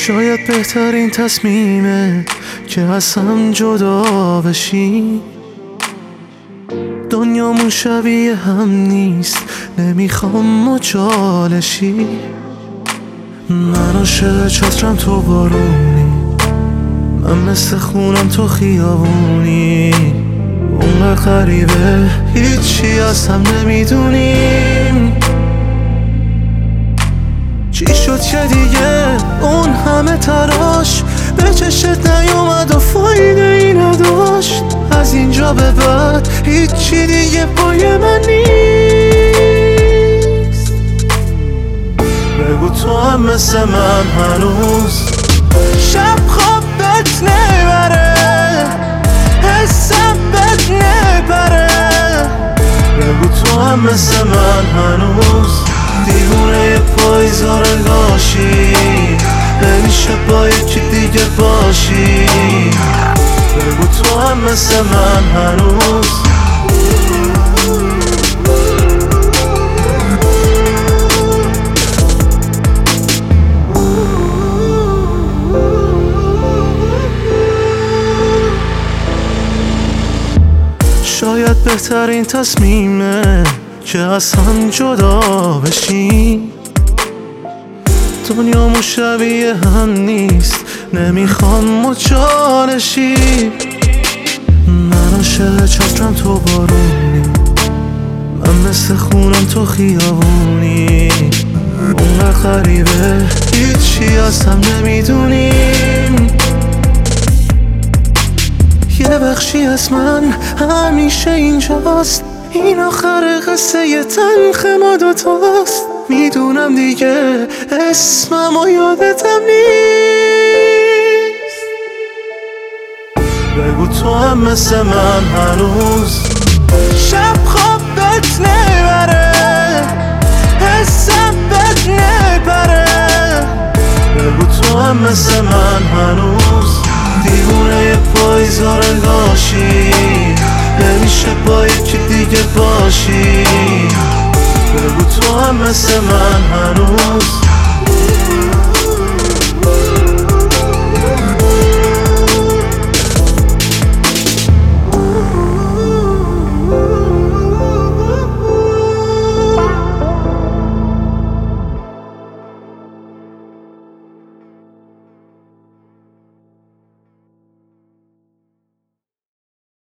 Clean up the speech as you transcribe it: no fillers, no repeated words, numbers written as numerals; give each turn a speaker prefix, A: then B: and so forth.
A: شاید بهترین تصمیمه که از هم جدا بشیم. دنیامون شبیه هم نیست، نمیخوام مچالشی. من عاشق چترم تو بارونی، من مثل خونم تو خیابونی. اونقدر غریبه هیچی از هم نمیدونیم. چی شد که دیگه اون همه تراش به چشت نیومد و فایده ای نداشت؟ از اینجا به بعد هیچی دیگه پای من نیست. بگو تو هم مثل من هنوز شب خوابت نبره، حسم بد نبره. بگو تو هم مثل من هنوز دیوونه پایزار انگاشی، نمیشه با یکی دیگه باشی. بگو تو هم مثل من هنوز شاید بهترین تصمیمه که از هم جدا بشیم. دنیامون شبیه هم نیست، نمیخوام مچالشی. من عاشق چترم تو بارونی، من مثل خونم تو خیابونی. اونقدر غریبه هیچی از هم نمیدونیم. یه بخشی از من همیشه اینجاست، این آخر قصه یه تلخ ما دوتاست. میدونم دیگه اسمم و یادتم نیست. بگو تو هم مثل من هنوز شب خوابت نبره، حسم بد نبره. بگو تو هم مثل من هنوز دیوونه پایزار انگاشی، نمیشه با یکی دیگه باشی. بگو تو هم مثل من هنوز